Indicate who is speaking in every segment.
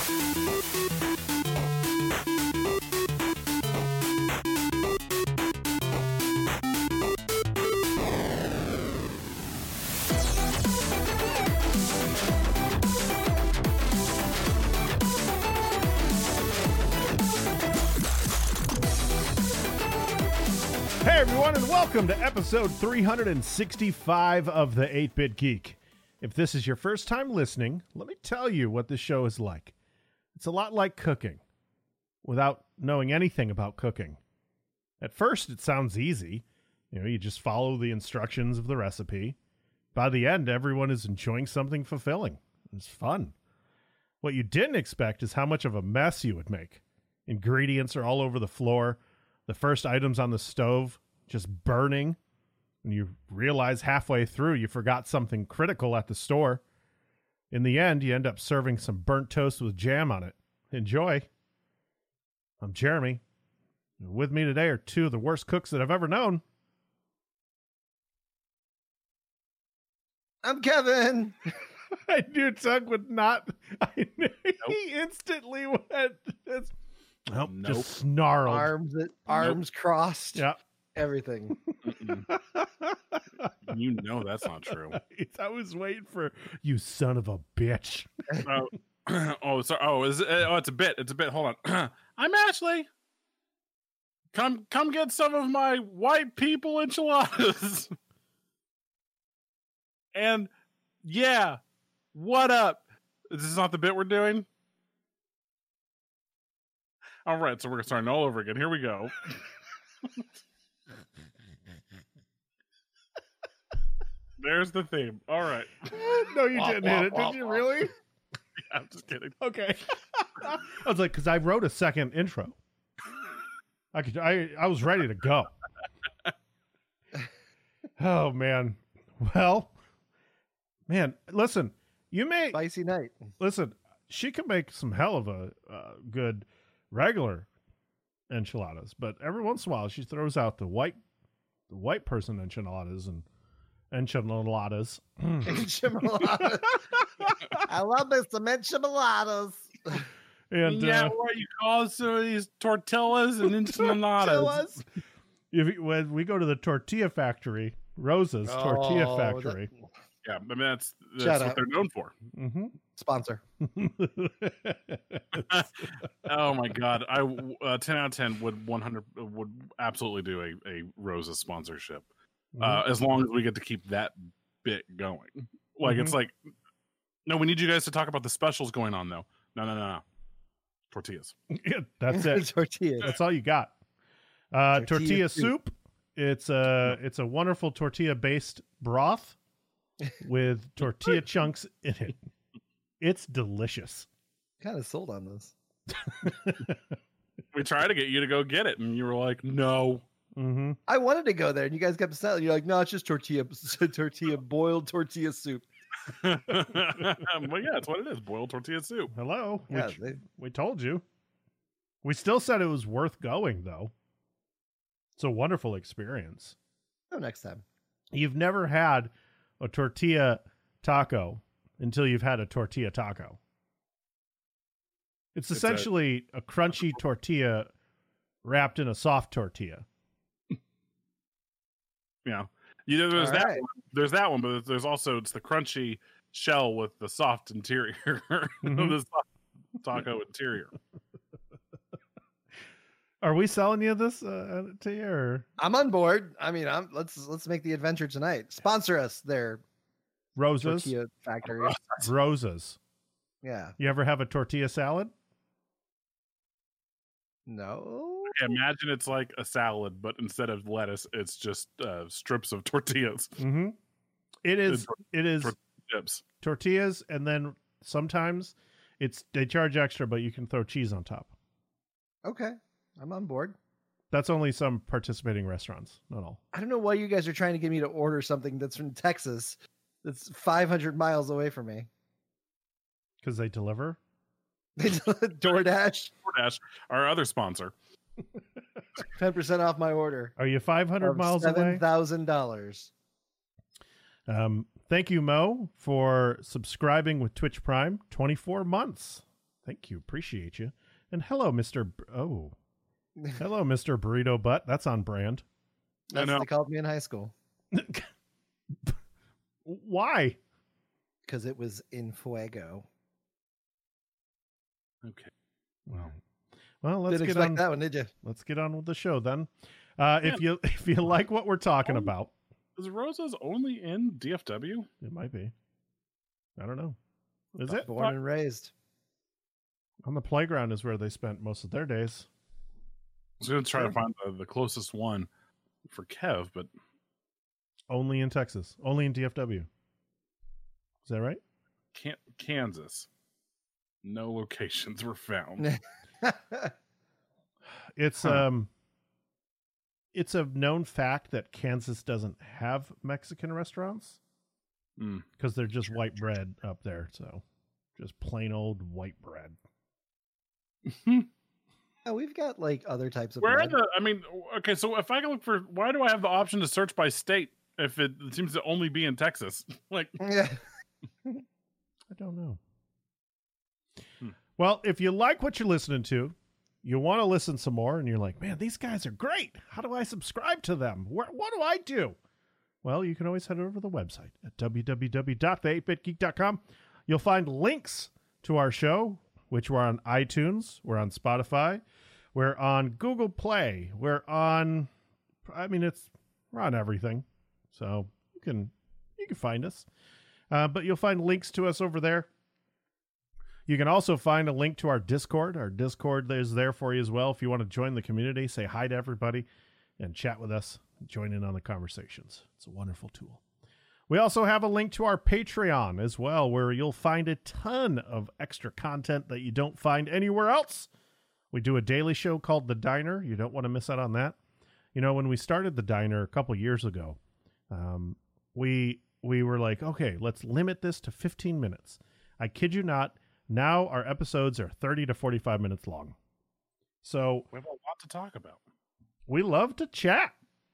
Speaker 1: Hey everyone, and welcome to episode 365 of the 8-Bit Geek. If this is your first time listening, let me tell you what this show is like. It's a lot like cooking, without knowing anything about cooking. At first, it sounds easy. You just follow the instructions of the recipe. By the end, everyone is enjoying something fulfilling. It's fun. What you didn't expect is how much of a mess you would make. Ingredients are all over the floor. The first items on the stove just burning. And you realize halfway through you forgot something critical at the store. In the end, you end up serving some burnt toast with jam on it. Enjoy. I'm Jeremy. With me today are two of the worst cooks that I've ever known.
Speaker 2: I'm Kevin.
Speaker 1: I knew Tug would not. I knew he instantly went. Just snarled.
Speaker 2: Arms crossed.
Speaker 1: Yeah.
Speaker 2: Everything.
Speaker 3: You know that's not true.
Speaker 1: I was waiting for you, son of a bitch.
Speaker 3: It's a bit. It's a bit. Hold on. I'm Ashley. Come get some of my white people enchiladas. And yeah, what up? This is not the bit we're doing. All right, so we're starting all over again. Here we go. There's the theme. All right.
Speaker 1: No, you didn't hit it. Did you really?
Speaker 3: Yeah, I'm just kidding.
Speaker 1: Okay. I was like, because I wrote a second intro. I was ready to go. Oh man. Well, man, listen.
Speaker 2: Spicy night.
Speaker 1: Listen. She can make some hell of a good regular enchiladas, but every once in a while she throws out the white person enchiladas and enchiladas.
Speaker 2: Enchiladas. I love me some enchiladas.
Speaker 1: And
Speaker 3: what you call some of these tortillas and enchiladas.
Speaker 1: When we go to the tortilla factory, Rosa's Tortilla Factory.
Speaker 3: Yeah, I mean that's what they're known for.
Speaker 1: Mm-hmm.
Speaker 2: Sponsor.
Speaker 3: Oh my god, I 10 out of 10 would absolutely do a Rosa sponsorship, as long as we get to keep that bit going. Like it's like, no, we need you guys to talk about the specials going on though. No, tortillas.
Speaker 1: Yeah, that's it.
Speaker 2: Tortillas.
Speaker 1: That's all you got. Tortilla soup. It's a wonderful tortilla based broth with tortilla chunks in it. It's delicious.
Speaker 2: Kind of sold on this.
Speaker 3: We tried to get you to go get it, and you were like, "No."
Speaker 1: Mm-hmm.
Speaker 2: I wanted to go there, and you guys kept selling. You're like, "No, it's just boiled tortilla soup."
Speaker 3: Well, yeah, that's what it is. Boiled tortilla soup.
Speaker 1: Hello.
Speaker 2: Yeah,
Speaker 1: we told you. We still said it was worth going, though. It's a wonderful experience.
Speaker 2: Oh, next time.
Speaker 1: You've never had a tortilla taco until you've had a tortilla taco. It's essentially a crunchy tortilla wrapped in a soft tortilla.
Speaker 3: Yeah. There's that one. There's that one, but there's also it's the crunchy shell with the soft interior. The soft taco interior.
Speaker 1: Are we selling you this to you? Or?
Speaker 2: I'm on board. I mean, let's make the adventure tonight. Sponsor us there.
Speaker 1: Rosa's
Speaker 2: Tortilla Factory.
Speaker 1: Rosa's.
Speaker 2: Yeah.
Speaker 1: You ever have a tortilla salad?
Speaker 2: No.
Speaker 3: Imagine it's like a salad, but instead of lettuce, it's just strips of tortillas.
Speaker 1: Mm-hmm. It is
Speaker 3: chips.
Speaker 1: Tortillas, and then sometimes they charge extra, but you can throw cheese on top.
Speaker 2: Okay. I'm on board.
Speaker 1: That's only some participating restaurants, not all.
Speaker 2: I don't know why you guys are trying to get me to order something that's from Texas that's 500 miles away from me.
Speaker 1: Because they deliver?
Speaker 2: DoorDash.
Speaker 3: DoorDash, our other sponsor.
Speaker 2: 10% off my order.
Speaker 1: Are you 500 miles away?
Speaker 2: $7,000.
Speaker 1: Thank you, Mo, for subscribing with Twitch Prime. 24 months. Thank you. Appreciate you. And hello, Mr. Hello, Mr. Burrito Butt. That's on brand.
Speaker 2: That's what they called me in high school.
Speaker 1: Why?
Speaker 2: Because it was in fuego.
Speaker 3: Okay.
Speaker 1: Well, let's
Speaker 2: Didn't
Speaker 1: get
Speaker 2: expect
Speaker 1: on
Speaker 2: that one, did you?
Speaker 1: Let's get on with the show then. If you like what we're talking about,
Speaker 3: Is Rosa's only in DFW?
Speaker 1: it might be. I don't know. Is it?
Speaker 2: Born and raised.
Speaker 1: On the playground is where they spent most of their days.
Speaker 3: I was going to try to find the closest one for Kev, but
Speaker 1: Only in Texas. Only in DFW. Is that right?
Speaker 3: Kansas. No locations were found.
Speaker 1: It's it's a known fact that Kansas doesn't have Mexican restaurants because they're just white bread up there. So just plain old white bread.
Speaker 2: Oh, we've got like other types of
Speaker 3: Where are
Speaker 2: bread.
Speaker 3: the? I mean, okay. So if I can look for, why do I have the option to search by state if it seems to only be in Texas? Like,
Speaker 2: Yeah.
Speaker 1: I don't know. Well, if you like what you're listening to, you want to listen some more, and you're like, man, these guys are great. How do I subscribe to them? What do I do? Well, you can always head over to the website at www.the8bitgeek.com. You'll find links to our show, which we're on iTunes, we're on Spotify, we're on Google Play, we're on everything. So you can find us. But you'll find links to us over there. You can also find a link to our Discord. Our Discord is there for you as well. If you want to join the community, say hi to everybody and chat with us, join in on the conversations. It's a wonderful tool. We also have a link to our Patreon as well, where you'll find a ton of extra content that you don't find anywhere else. We do a daily show called The Diner. You don't want to miss out on that. You know, when we started The Diner a couple years ago, we were like, okay, let's limit this to 15 minutes. I kid you not. Now our episodes are 30 to 45 minutes long. So
Speaker 3: we have a lot to talk about.
Speaker 1: We love to chat.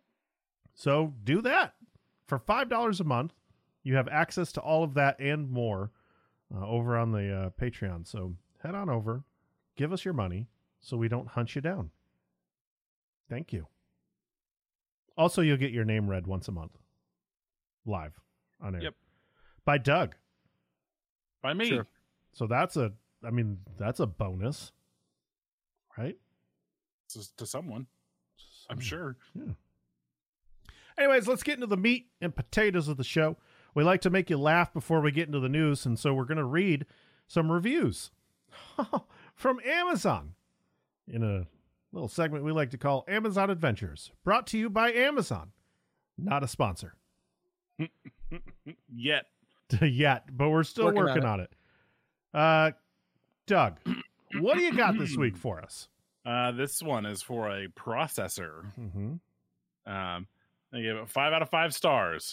Speaker 1: So do that. For $5 a month, you have access to all of that and more over on the Patreon. So head on over, give us your money so we don't hunt you down. Thank you. Also, you'll get your name read once a month. Live on air.
Speaker 3: Yep.
Speaker 1: By Doug.
Speaker 3: By me.
Speaker 1: Sure. So that's a bonus, right?
Speaker 3: To someone, I'm sure.
Speaker 1: Yeah. Anyways, let's get into the meat and potatoes of the show. We like to make you laugh before we get into the news, and so we're going to read some reviews from Amazon in a little segment we like to call Amazon Adventures, brought to you by Amazon. Not a sponsor.
Speaker 3: Yet,
Speaker 1: but we're still working on it. Doug, what do you got this week for us?
Speaker 3: This one is for a processor.
Speaker 1: Mm-hmm.
Speaker 3: I gave it 5 out of 5 stars.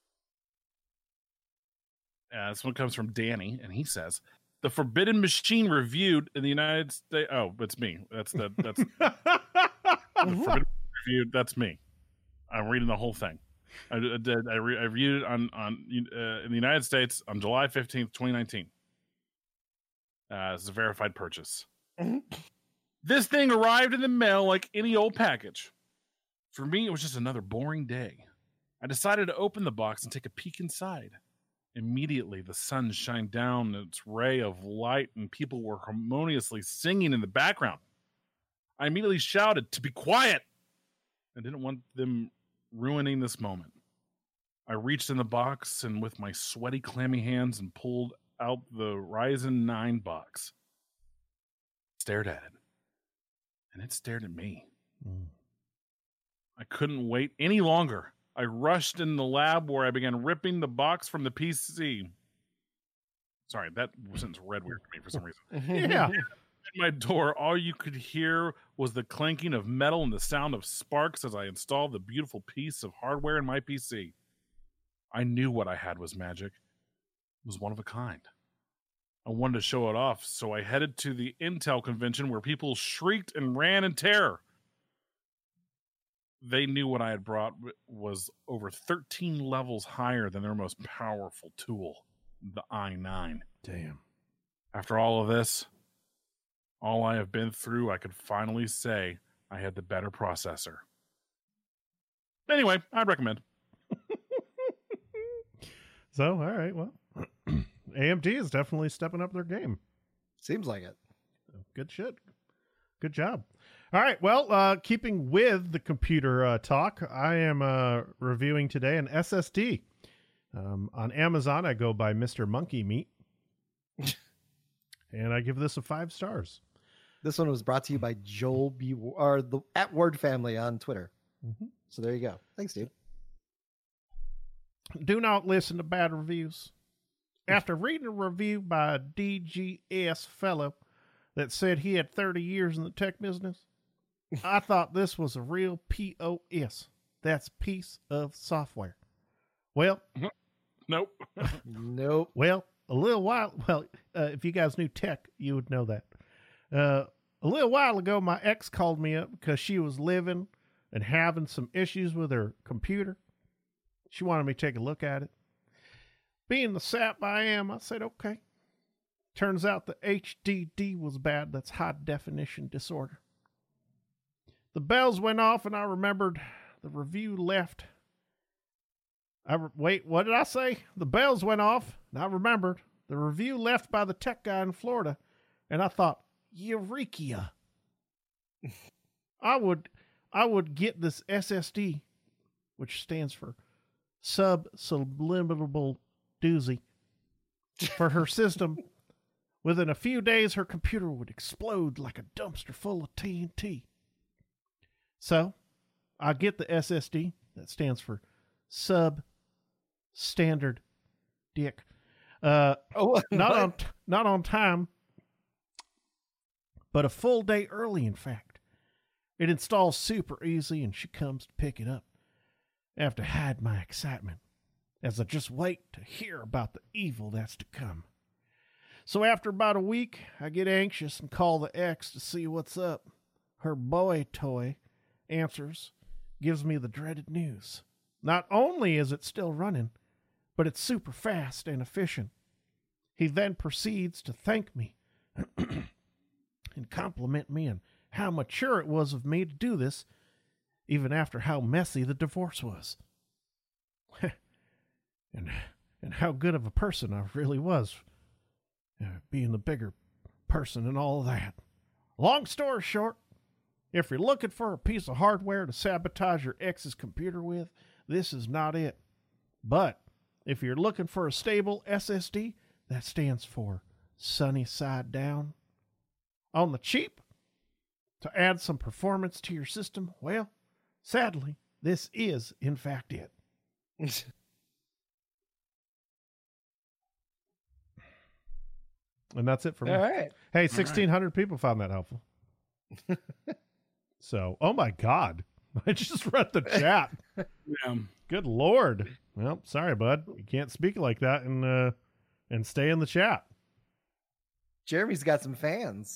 Speaker 3: This one comes from Danny, and he says, "The Forbidden Machine reviewed in the United States." Oh, it's me. That's the Forbidden reviewed. That's me. I'm reading the whole thing. I reviewed it on in the United States on July 15th, 2019. It's a verified purchase. This thing arrived in the mail like any old package. For me, it was just another boring day. I decided to open the box and take a peek inside. Immediately, the sun shined down its ray of light and people were harmoniously singing in the background. I immediately shouted to be quiet. I didn't want them ruining this moment. I reached in the box and with my sweaty, clammy hands and pulled out the Ryzen 9 box. Stared at it. And it stared at me. I couldn't wait any longer. I rushed in the lab where I began ripping the box from the PC. Sorry, that sentence read weird to me for some reason.
Speaker 1: Yeah.
Speaker 3: At my door, all you could hear was the clanking of metal and the sound of sparks as I installed the beautiful piece of hardware in my PC. I knew what I had was magic. It was one of a kind. I wanted to show it off, so I headed to the Intel convention where people shrieked and ran in terror. They knew what I had brought was over 13 levels higher than their most powerful tool, the i9.
Speaker 1: Damn.
Speaker 3: After all of this, all I have been through, I could finally say I had the better processor. Anyway, I'd recommend.
Speaker 1: So, all right, well, AMD is definitely stepping up their game.
Speaker 2: Seems like it.
Speaker 1: Good shit. Good job. All right, well, keeping with the computer talk, I am reviewing today an SSD. On Amazon, I go by Mr. Monkey Meat. And I give this a 5 stars.
Speaker 2: This one was brought to you by Joel B. or the at Word Family on Twitter.
Speaker 1: Mm-hmm.
Speaker 2: So there you go. Thanks, dude.
Speaker 1: Do not listen to bad reviews. After reading a review by a DGS fellow that said he had 30 years in the tech business, I thought this was a real POS. That's piece of software. Well,
Speaker 3: Nope.
Speaker 2: Nope.
Speaker 1: Well, if you guys knew tech, you would know that. A little while ago, my ex called me up because she was living and having some issues with her computer. She wanted me to take a look at it. Being the sap I am, I said, okay. Turns out the HDD was bad. That's high definition disorder. The bells went off and I remembered the review left. Wait, what did I say? The bells went off and I remembered the review left by the tech guy in Florida. And I thought, Eureka. I would get this SSD, which stands for Subliminal Doozy, for her system. Within a few days, her computer would explode like a dumpster full of TNT. So, I get the SSD, that stands for Substandard Dick. Not on time, but a full day early, in fact. It installs super easy, and she comes to pick it up. I have to hide my excitement as I just wait to hear about the evil that's to come. So after about a week, I get anxious and call the ex to see what's up. Her boy toy answers, gives me the dreaded news. Not only is it still running, but it's super fast and efficient. He then proceeds to thank me and compliment me on how mature it was of me to do this, even after how messy the divorce was. and how good of a person I really was, being the bigger person and all of that. Long story short, if you're looking for a piece of hardware to sabotage your ex's computer with, this is not it. But if you're looking for a stable SSD, that stands for Sunny Side Down, on the cheap, to add some performance to your system, well, sadly, this is, in fact, it. And that's it for me.
Speaker 2: All right.
Speaker 1: Hey, 1,600 people found that helpful. So, oh my God. I just read the chat.
Speaker 3: Yeah.
Speaker 1: Good Lord. Well, sorry, bud. You can't speak like that and stay in the chat.
Speaker 2: Jeremy's got some fans.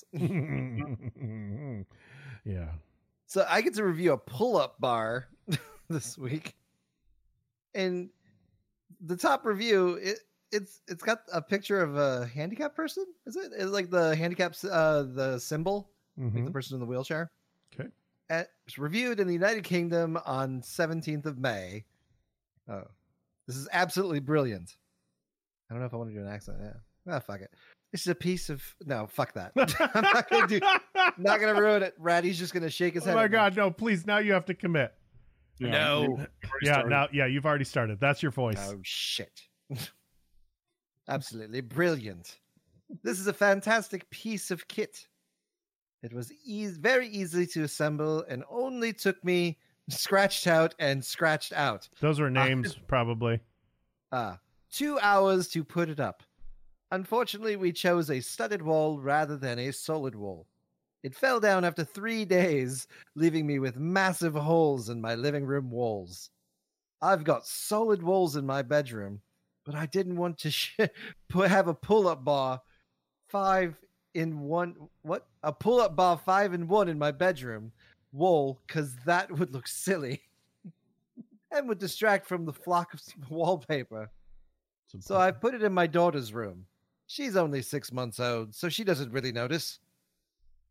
Speaker 1: Yeah.
Speaker 2: So I get to review a pull-up bar this week. And the top review, it's got a picture of a handicapped person. Is it? It's like the handicapped the symbol, like the person in the wheelchair.
Speaker 1: Okay.
Speaker 2: It's reviewed in the United Kingdom on 17th of May. Oh, this is absolutely brilliant. I don't know if I want to do an accent. Yeah. Fuck it. This is a piece of no. Fuck that. I'm not gonna ruin it. Ratty's just gonna shake his head.
Speaker 1: Oh my God, no! Please, now you have to commit.
Speaker 3: Yeah.
Speaker 2: No.
Speaker 1: You've already started. That's your voice.
Speaker 2: Oh shit. Absolutely brilliant. This is a fantastic piece of kit. It was very easy to assemble and only took me scratched out.
Speaker 1: Those are names, probably.
Speaker 2: 2 hours to put it up. Unfortunately, we chose a studded wall rather than a solid wall. It fell down after 3 days, leaving me with massive holes in my living room walls. I've got solid walls in my bedroom, but I didn't want to have a pull-up bar 5-in-1. What? A pull-up bar 5-in-1 in my bedroom wall, because that would look silly and would distract from the flock of wallpaper. So I put it in my daughter's room. She's only 6 months old, so she doesn't really notice.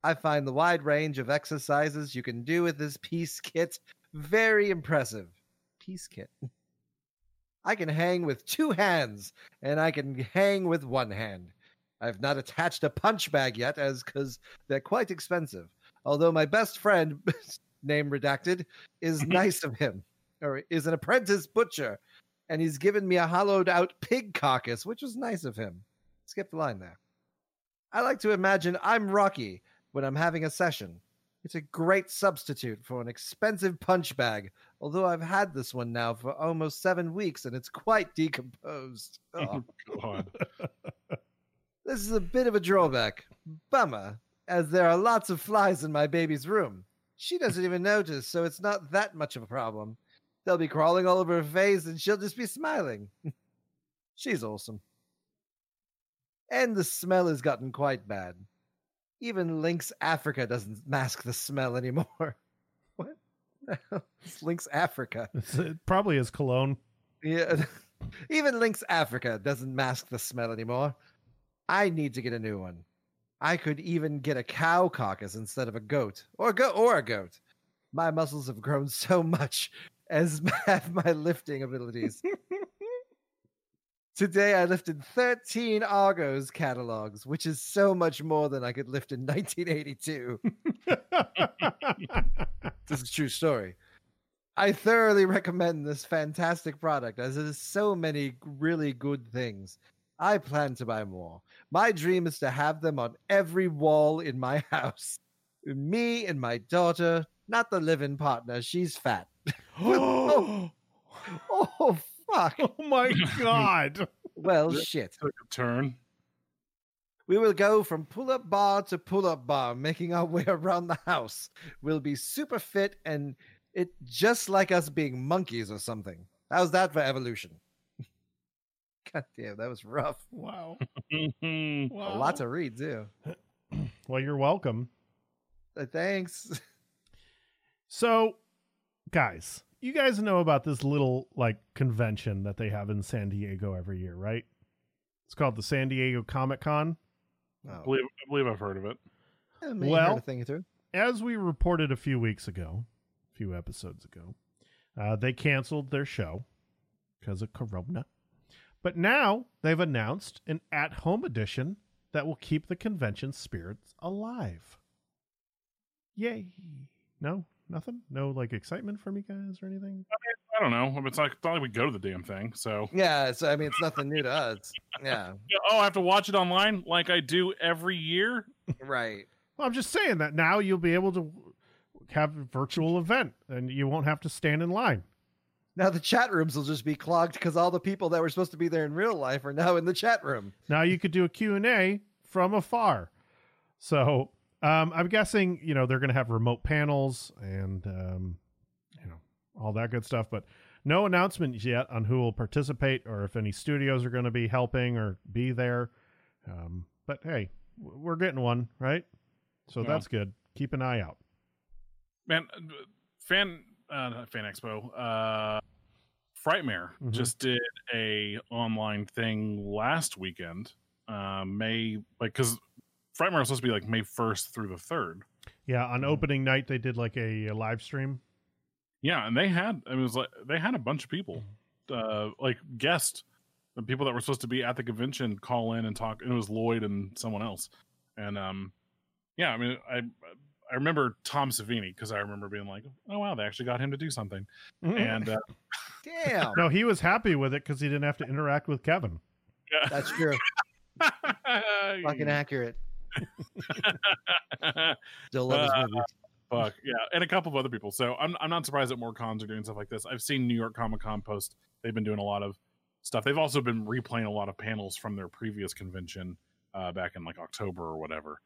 Speaker 2: I find the wide range of exercises you can do with this Peace Kit very impressive. Peace Kit. I can hang with 2 hands, and I can hang with 1 hand. I've not attached a punch bag yet, as because they're quite expensive. Although my best friend, name redacted, is nice of him, or is an apprentice butcher, and he's given me a hollowed out pig carcass, which was nice of him. Skip the line there. I like to imagine I'm Rocky when I'm having a session. It's a great substitute for an expensive punch bag, although I've had this one now for almost 7 weeks and it's quite decomposed. Oh,
Speaker 3: God.
Speaker 2: This is a bit of a drawback. Bummer, as there are lots of flies in my baby's room. She doesn't even notice, so it's not that much of a problem. They'll be crawling all over her face and she'll just be smiling. She's awesome. And the smell has gotten quite bad. Even Lynx Africa doesn't mask the smell anymore. What? It's Lynx Africa.
Speaker 1: It probably is cologne.
Speaker 2: Yeah. Even Lynx Africa doesn't mask the smell anymore. I need to get a new one. I could even get a cow carcass instead of a goat. Or a goat. My muscles have grown so much, as have my lifting abilities. Today I lifted 13 Argos catalogs, which is so much more than I could lift in 1982. This is a true story. I thoroughly recommend this fantastic product, as it has so many really good things. I plan to buy more. My dream is to have them on every wall in my house. Me and my daughter, not the live-in partner. She's fat. Oh, fuck.
Speaker 1: Oh my God.
Speaker 2: Well, shit.
Speaker 3: Took a turn.
Speaker 2: We will go from pull-up bar to pull-up bar, making our way around the house. We'll be super fit and it just like us being monkeys or something. How's that for evolution? God damn, that was rough.
Speaker 1: Wow.
Speaker 2: A lot to read, too.
Speaker 1: Well, you're welcome.
Speaker 2: Thanks.
Speaker 1: So, guys, you guys know about this little convention that they have in San Diego every year, right? It's called the San Diego Comic-Con.
Speaker 3: I believe I've heard of it.
Speaker 2: Well, heard a thing or two.
Speaker 1: As we reported a few episodes ago, they canceled their show because of Corona. But now they've announced an at-home edition that will keep the convention spirits alive. Yay. No? Nothing? No, excitement from you guys or anything?
Speaker 3: I don't know. It's not like we go to the damn thing, so.
Speaker 2: Yeah, so I mean, it's nothing new to us. Yeah.
Speaker 3: Oh, I have to watch it online like I do every year?
Speaker 2: Right.
Speaker 1: Well, I'm just saying that now you'll be able to have a virtual event and you won't have to stand in line.
Speaker 2: Now the chat rooms will just be clogged because all the people that were supposed to be there in real life are now in the chat room.
Speaker 1: Now you could do a Q&A from afar. So I'm guessing, they're going to have remote panels and, all that good stuff. But no announcements yet on who will participate or if any studios are going to be helping or be there. But hey, we're getting one, right? So that's good. Keep an eye out.
Speaker 3: Man, Fan Expo, Frightmare just did a online thing last weekend. Because Frightmare was supposed to be May 1st through the 3rd.
Speaker 1: Yeah, on opening night they did a live stream.
Speaker 3: Yeah, and they had a bunch of people, guests, the people that were supposed to be at the convention call in and talk. And it was Lloyd and someone else, and yeah, I mean, I remember Tom Savini because I remember being like, oh wow, they actually got him to do something, and
Speaker 2: damn,
Speaker 1: no, he was happy with it because he didn't have to interact with Kevin.
Speaker 3: Yeah.
Speaker 2: That's true. Fucking accurate. Still love his movies.
Speaker 3: Fuck yeah, and a couple of other people. So I'm not surprised that more cons are doing stuff like this. I've seen New York Comic Con post. They've been doing a lot of stuff. They've also been replaying a lot of panels from their previous convention back in October or whatever.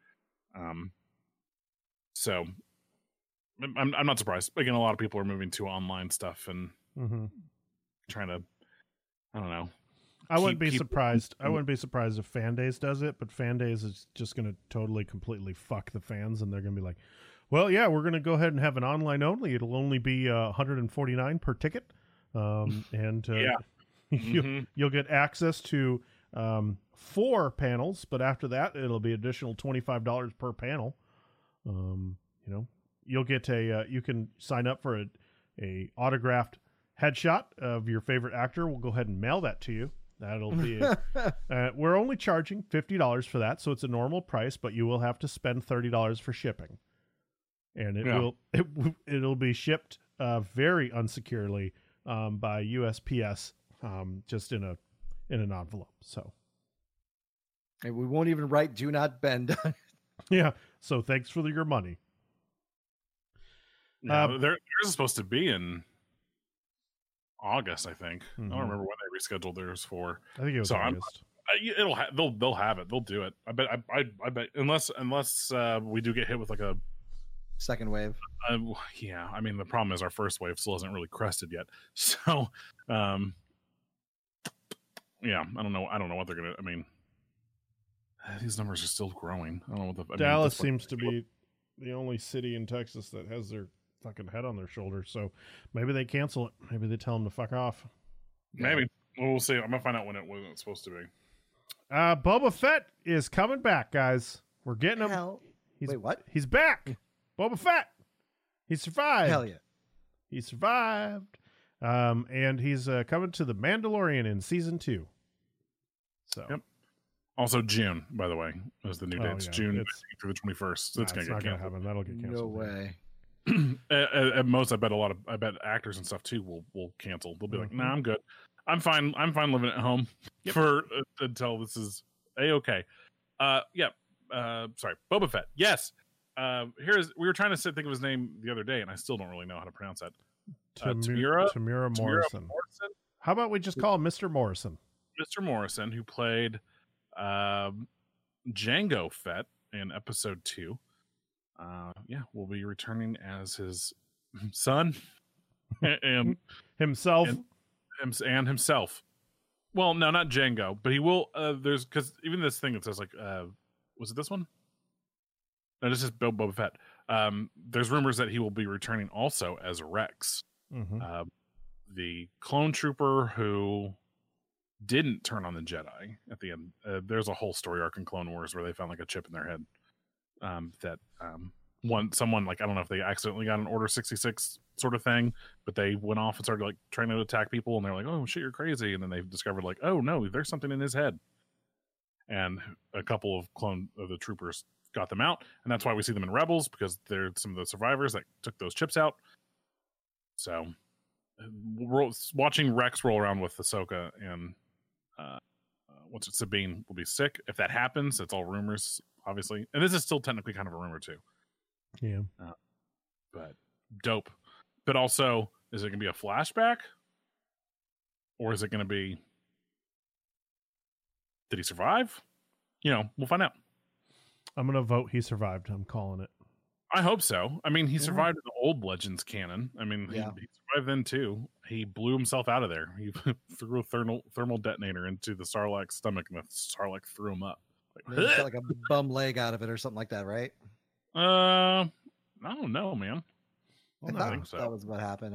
Speaker 3: So I'm not surprised. Again, a lot of people are moving to online stuff and trying to, I don't know.
Speaker 1: I wouldn't be surprised. I wouldn't be surprised if Fan Days does it, but Fan Days is just going to totally, completely fuck the fans, and they're going to be like, well, yeah, we're going to go ahead and have an online only. It'll only be $149 per ticket, and you'll get access to 4 panels, but after that, it'll be additional $25 per panel. You know, you'll get you can sign up for a autographed headshot of your favorite actor. We'll go ahead and mail that to you. That'll be we're only charging $50 for that, so it's a normal price, but you will have to spend $30 for shipping. And it'll be shipped very unsecurely by USPS, just in an envelope. So,
Speaker 2: and we won't even write "Do not bend."
Speaker 1: Yeah. So thanks for your money.
Speaker 3: Yeah, theirs is supposed to be in August, I think. I don't remember when they rescheduled theirs for.
Speaker 1: I think it was August.
Speaker 3: They'll have it. They'll do it. I bet unless we do get hit with like a
Speaker 2: second wave.
Speaker 3: Yeah, I mean the problem is our first wave still hasn't really crested yet. So, yeah, I don't know what they're gonna. I mean, these numbers are still growing. I don't know what
Speaker 1: Dallas seems to be the only city in Texas that has their fucking head on their shoulders. So maybe they cancel it. Maybe they tell them to fuck off.
Speaker 3: Maybe. Well, we'll see. I'm gonna find out when it's supposed to be.
Speaker 1: Boba Fett is coming back, guys. We're getting him.
Speaker 2: Wait, what?
Speaker 1: He's back. Boba Fett. He survived.
Speaker 2: Hell yeah.
Speaker 1: He survived. And he's coming to The Mandalorian in season 2. So.
Speaker 3: Yep. Also, June, by the way, is the new dates.
Speaker 1: Yeah.
Speaker 3: June through the 21st. So it's
Speaker 1: not going to happen. That'll get canceled.
Speaker 2: No way.
Speaker 3: At most, I bet actors and stuff too will cancel. They'll be like, "Nah, I'm good. I'm fine living at home for until this is a-okay." Sorry, Boba Fett. Yes. We were trying to think of his name the other day, and I still don't really know how to pronounce that.
Speaker 1: Tamura Morrison. How about we just call him Mr. Morrison?
Speaker 3: Mr. Morrison, who played Jango Fett in episode 2. Will be returning as his son and
Speaker 1: himself.
Speaker 3: And himself. Well, no, not Jango, but he will. There's because even this thing that says like, was it this one? No, this is Boba Fett. There's rumors that he will be returning also as Rex, the clone trooper who didn't turn on the Jedi at the end. There's a whole story arc in Clone Wars where they found like a chip in their head someone like, I don't know if they accidentally got an Order 66 sort of thing, but they went off and started like trying to attack people, and they're like, "Oh shit, you're crazy!" And then they discovered like, "Oh no, there's something in his head." And a couple of the troopers got them out, and that's why we see them in Rebels, because they're some of the survivors that took those chips out. So, watching Rex roll around with Ahsoka and Sabine will be sick. If that happens, it's all rumors, obviously, and this is still technically kind of a rumor too.
Speaker 1: Yeah,
Speaker 3: but dope. But also, is it going to be a flashback, or is it going to be? Did he survive? We'll find out.
Speaker 1: I'm going to vote he survived. I'm calling it.
Speaker 3: I hope so. I mean, he survived in the old Legends canon. I mean, he survived then too. He blew himself out of there. He threw a thermal detonator into the Sarlacc's stomach, and the Sarlacc threw him up.
Speaker 2: He got like a bum leg out of it or something like that, right?
Speaker 3: I don't know, man.
Speaker 2: I think that was what happened.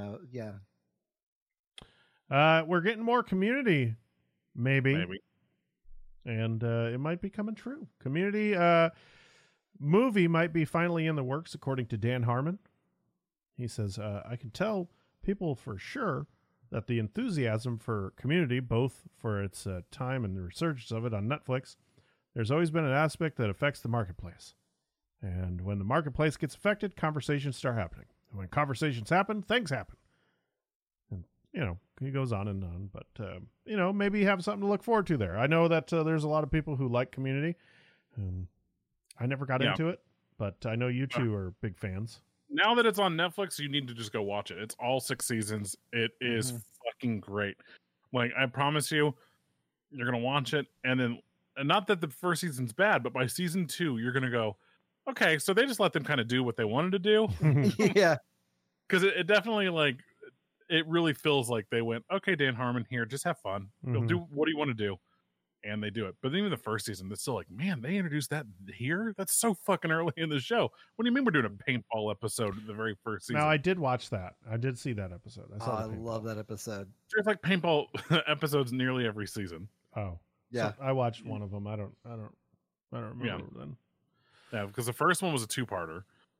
Speaker 1: We're getting more Community, maybe. And it might be coming true. Community movie might be finally in the works, according to Dan Harmon. He says, I can tell people for sure that the enthusiasm for Community, both for its time and the resurgence of it on Netflix, there's always been an aspect that affects the marketplace. And when the marketplace gets affected, conversations start happening. And when conversations happen, things happen. And, he goes on and on. But, maybe you have something to look forward to there. I know that there's a lot of people who like Community. I never got into it, but I know you two are big fans.
Speaker 3: Now that it's on Netflix, you need to just go watch it. It's all 6 seasons. It is fucking great. Like, I promise you, you're going to watch it. And not that the first season's bad, but by season 2, you're going to go, okay, so they just let them kind of do what they wanted to do.
Speaker 2: Yeah.
Speaker 3: Because it definitely, like, it really feels like they went, okay, Dan Harmon, here, just have fun. Do what do you want to do? And they do it. But even the first season, it's still like, man, they introduced that here? That's so fucking early in the show. What do you mean we're doing a paintball episode in the very first season?
Speaker 1: Now, I did watch that. I did see that episode.
Speaker 2: I love that episode.
Speaker 3: There's like paintball episodes nearly every season.
Speaker 1: Oh.
Speaker 2: Yeah.
Speaker 1: So I watched one of them. I don't remember then.
Speaker 3: Yeah, because the first one was a 2-parter.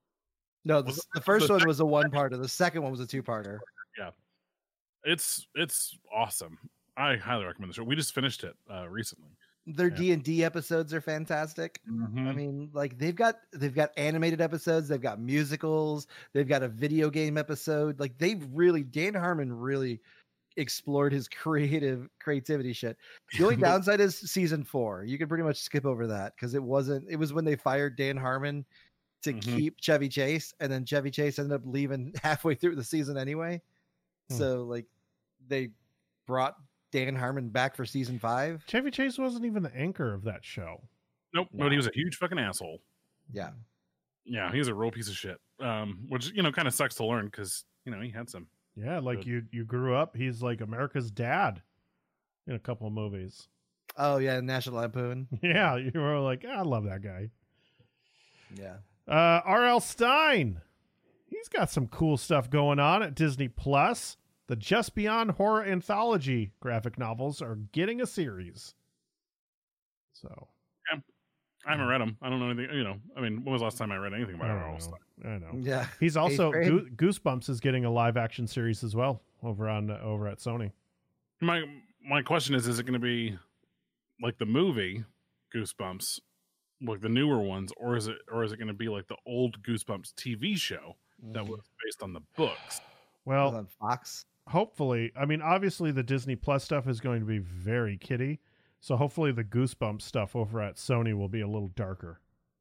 Speaker 2: No,
Speaker 3: Was
Speaker 2: the
Speaker 3: it
Speaker 2: first
Speaker 3: the
Speaker 2: one was a one-parter. The second one was a two-parter.
Speaker 3: Yeah, it's awesome. I highly recommend the show. We just finished it recently.
Speaker 2: Their
Speaker 3: Yeah.
Speaker 2: D&D episodes are fantastic.
Speaker 3: Mhm.
Speaker 2: I mean, like they've got animated episodes, they've got musicals, they've got a video game episode. Like Dan Harmon really explored his creativity shit. The only downside is season 4. You can pretty much skip over that because it was when they fired Dan Harmon to keep Chevy Chase, and then Chevy Chase ended up leaving halfway through the season anyway. So like they brought Dan Harmon back for season 5.
Speaker 1: Chevy Chase wasn't even the anchor of that show.
Speaker 3: Nope, but he was a huge fucking asshole.
Speaker 2: Yeah.
Speaker 3: Yeah, he's a real piece of shit. Which kind of sucks to learn because he had some.
Speaker 1: Yeah, like you grew up. He's like America's dad in a couple of movies.
Speaker 2: Oh yeah, National Lampoon.
Speaker 1: Yeah, you were like, I love that guy.
Speaker 2: Yeah.
Speaker 1: R.L. Stein. He's got some cool stuff going on at Disney Plus. The Just Beyond Horror Anthology graphic novels are getting a series. So
Speaker 3: Yeah. I haven't read them. I don't know anything. I mean, when was the last time I read anything about R.L. Stein?
Speaker 1: I know.
Speaker 2: Yeah.
Speaker 1: He's also
Speaker 2: grade.
Speaker 1: Goosebumps is getting a live action series as well over at Sony.
Speaker 3: My question is it going to be like the movie Goosebumps, like the newer ones, or is it going to be like the old Goosebumps TV show that was based on the books?
Speaker 1: Well,
Speaker 2: on Fox.
Speaker 1: Hopefully, I mean, obviously the Disney Plus stuff is going to be very kiddie. So hopefully the Goosebumps stuff over at Sony will be a little darker.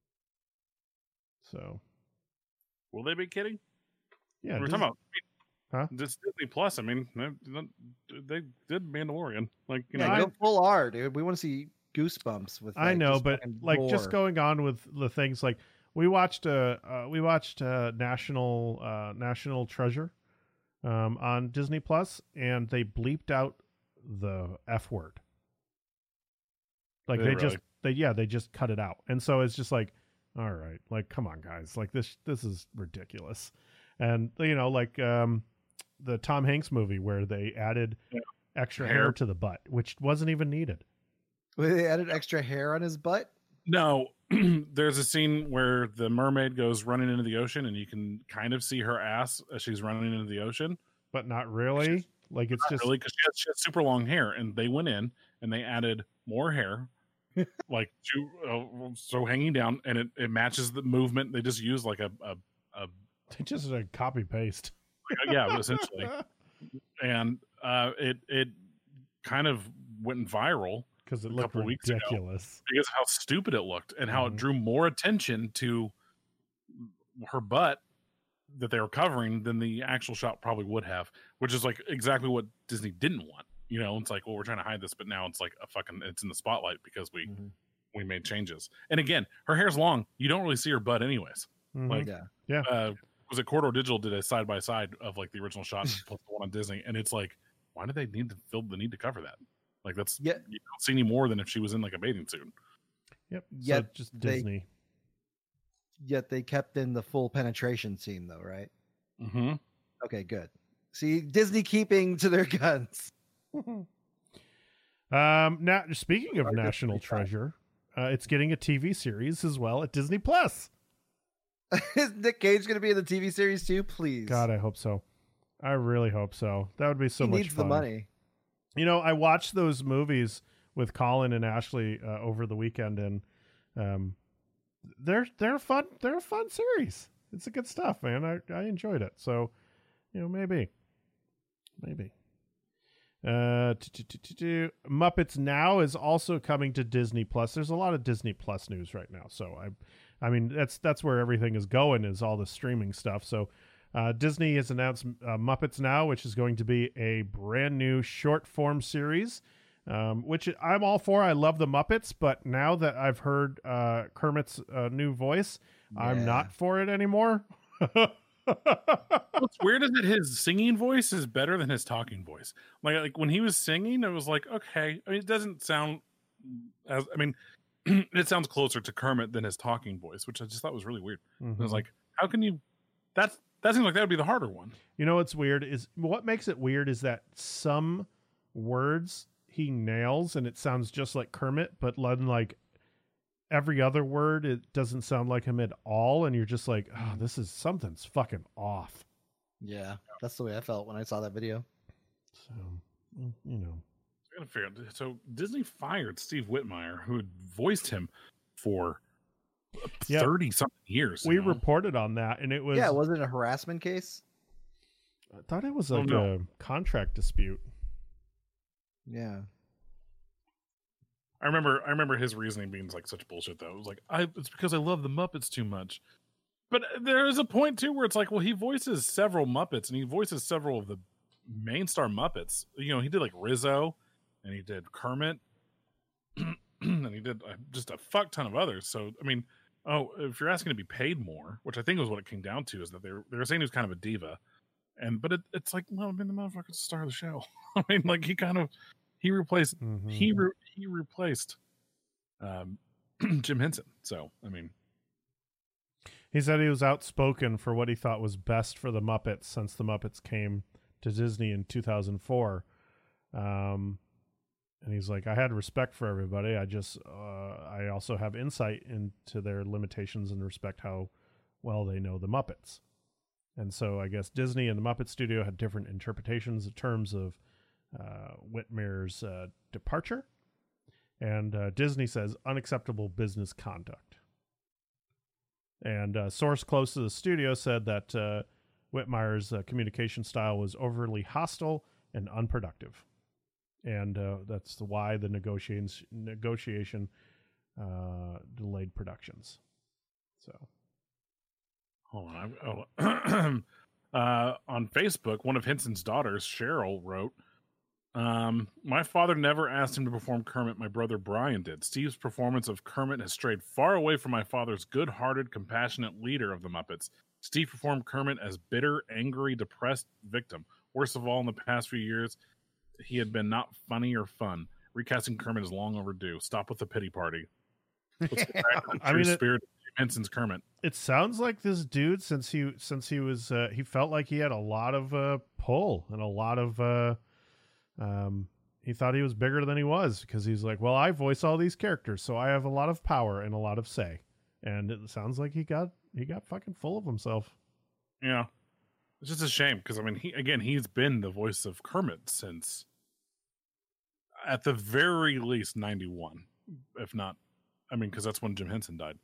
Speaker 1: So,
Speaker 3: will they be kidding?
Speaker 1: Yeah,
Speaker 3: we're talking about.
Speaker 1: Huh?
Speaker 3: This Disney Plus. I mean, they did Mandalorian. Like
Speaker 2: go full R, dude. We want to see Goosebumps with.
Speaker 1: I know, but like
Speaker 2: gore.
Speaker 1: just going on with the things like we watched National Treasure on Disney Plus, and they bleeped out the F word. Like they just cut it out. And so it's just like, all right, like, come on guys. Like this is ridiculous. And like the Tom Hanks movie where they added extra hair to the butt, which wasn't even needed.
Speaker 2: They added extra hair on his butt?
Speaker 3: No, there's a scene where the mermaid goes running into the ocean and you can kind of see her ass as she's running into the ocean.
Speaker 1: But not really. Like it's just
Speaker 3: really, because she has super long hair, and they went in and they added more hair, like so hanging down, and it matches the movement. They just use like
Speaker 1: they just a copy paste.
Speaker 3: Yeah, essentially, and it kind of went viral
Speaker 1: because it looked ridiculous
Speaker 3: because of how stupid it looked and how it drew more attention to her butt that they were covering than the actual shot probably would have, which is like exactly what Disney didn't want. It's like, well, we're trying to hide this, but now it's like it's in the spotlight because we made changes. And again, her hair's long. You don't really see her butt anyways. Like, was it Corridor Digital did a side by side of like the original shot plus the one on Disney, and it's like, why do they feel the need to cover that? Like that's you don't see any more than if she was in like a bathing suit.
Speaker 1: Yep. Yeah, so just Disney.
Speaker 2: Yet they kept in the full penetration scene, though, right?
Speaker 3: Mm-hmm.
Speaker 2: Okay, good. See, Disney keeping to their guns.
Speaker 1: Now, speaking of National Treasure, it's getting a TV series as well at Disney Plus.
Speaker 2: Is Nick Cage going to be in the TV series too? Please.
Speaker 1: God, I hope so. I really hope so. That would be so much fun. He needs
Speaker 2: the money.
Speaker 1: I watched those movies with Colin and Ashley over the weekend, and they're fun. They're a fun series. It's a good stuff, man. I enjoyed it. So, maybe. Muppets Now is also coming to Disney Plus. There's a lot of Disney Plus news right now. So I mean that's where everything is going, is all the streaming stuff. So Disney has announced Muppets Now, which is going to be a brand new short form series. Which I'm all for. I love the Muppets, but now that I've heard Kermit's new voice, I'm not for it anymore.
Speaker 3: What's weird is that his singing voice is better than his talking voice. Like when he was singing, it was like, okay. I mean, it doesn't sound as. I mean, it sounds closer to Kermit than his talking voice, which I just thought was really weird. I was like, how can you? That seems like that would be the harder one.
Speaker 1: What's weird is what makes it weird is that some words he nails and it sounds just like Kermit, but then like every other word, it doesn't sound like him at all. And you're just like, oh, this is something's fucking off.
Speaker 2: Yeah, that's the way I felt when I saw that video.
Speaker 1: So, you know.
Speaker 3: I gotta figure out. So Disney fired Steve Whitmire, who had voiced him for 30-something years.
Speaker 1: We reported on that, and it was...
Speaker 2: Yeah, was it a harassment case?
Speaker 1: I thought it was like a contract dispute.
Speaker 2: Yeah.
Speaker 3: I remember his reasoning being like such bullshit though. It was like, it's because I love the Muppets too much. But there is a point too where it's like, well, he voices several Muppets and he voices several of the main star Muppets. You know, he did like Rizzo and he did Kermit and he did just a fuck ton of others. So, I mean, if you're asking to be paid more, which I think was what it came down to, is that they were saying he was kind of a diva. But it's like, well, I mean, the motherfucker's the star of the show. I mean, like he replaced he replaced Jim Henson. So, I mean,
Speaker 1: he said he was outspoken for what he thought was best for the Muppets since the Muppets came to Disney in 2004. And he's like, I had respect for everybody. I also have insight into their limitations and respect how well they know the Muppets. And so I guess Disney and the Muppet Studio had different interpretations in terms of Whitmire's departure. And Disney says unacceptable business conduct. And a source close to the studio said that Whitmire's communication style was overly hostile and unproductive. And that's why the negotiation delayed productions. So...
Speaker 3: Hold on. On Facebook, one of Henson's daughters, Cheryl, wrote, my father never asked him to perform Kermit. My brother Brian did. Steve's performance of Kermit has strayed far away from my father's good-hearted, compassionate leader of the Muppets. Steve performed Kermit as bitter, angry, depressed victim. Worst of all, in the past few years, he had been not funny or fun. Recasting Kermit is long overdue. Stop with the pity party. Let's get back to the true spirit of Henson's Kermit.
Speaker 1: It sounds like this dude, since he was he felt like he had a lot of pull and a lot of he thought he was bigger than he was, because he's like, well, I voice all these characters, so I have a lot of power and a lot of say. And it sounds like he got fucking full of himself.
Speaker 3: Yeah, it's just a shame, because I mean, he's been the voice of Kermit since, at the very least, 91, if not. I mean, because that's when Jim Henson died.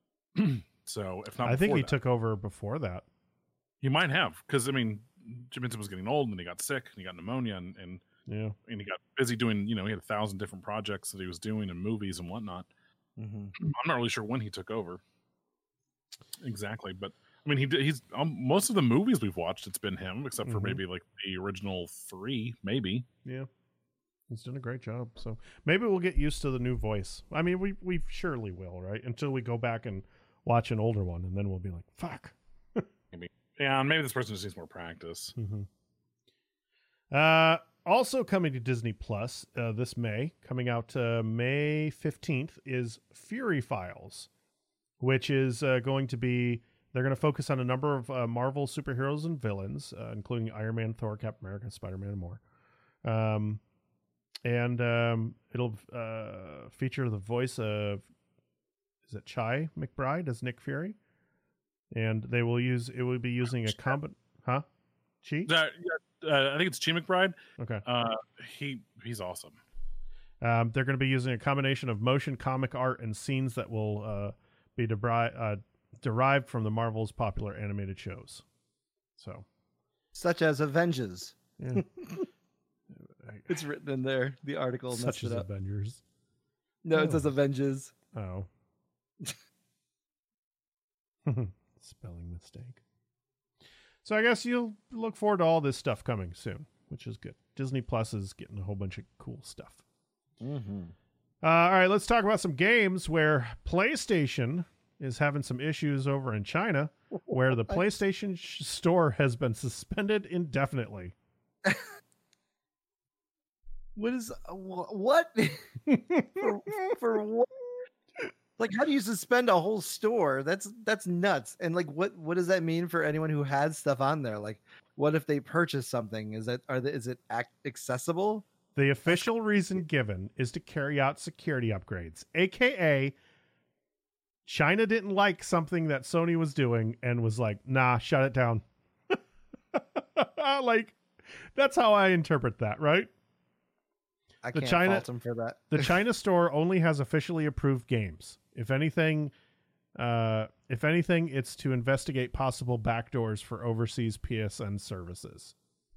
Speaker 3: So, if not,
Speaker 1: I think he took over before that.
Speaker 3: He might have, because I mean, Jim Henson was getting old, and he got sick, and he got pneumonia, and he got busy doing. You know, he had 1,000 different projects that he was doing in movies and whatnot. I'm not really sure when he took over exactly, but I mean, he's most of the movies we've watched, it's been him, except for maybe like the original 3, maybe.
Speaker 1: Yeah. He's done a great job. So maybe we'll get used to the new voice. I mean, we surely will, right? Until we go back and watch an older one, and then we'll be like, fuck.
Speaker 3: Maybe. Yeah, and maybe this person just needs more practice.
Speaker 1: Also coming to Disney Plus this May, coming out May 15th, is Fury Files, which is going to be, they're going to focus on a number of Marvel superheroes and villains, including Iron Man, Thor, Captain America, Spider-Man, and more. And it'll feature the voice of, is it Chi McBride as Nick Fury? And it will be using a Chi?
Speaker 3: I think it's Chi McBride.
Speaker 1: Okay.
Speaker 3: He's awesome.
Speaker 1: They're going to be using a combination of motion, comic art, and scenes that will be derived from the Marvel's popular animated shows. So,
Speaker 2: such as Avengers.
Speaker 1: Yeah.
Speaker 2: It's written in there. The article
Speaker 1: such as Avengers.
Speaker 2: No, it says Avengers.
Speaker 1: Oh. Spelling mistake. So I guess you'll look forward to all this stuff coming soon, which is good. Disney Plus is getting a whole bunch of cool stuff. All right, let's talk about some games where PlayStation is having some issues over in China, where the PlayStation store has been suspended indefinitely.
Speaker 2: What is what for what? Like, how do you suspend a whole store? That's nuts. And like, what does that mean for anyone who has stuff on there? Like, what if they purchase something? Is it accessible?
Speaker 1: The official reason given is to carry out security upgrades, aka China didn't like something that Sony was doing and was like, nah, shut it down. Like, that's how I interpret that, right?
Speaker 2: I
Speaker 1: The
Speaker 2: can't
Speaker 1: China-
Speaker 2: fault him for that.
Speaker 1: The China store only has officially approved games. If anything, it's to investigate possible backdoors for overseas PSN services.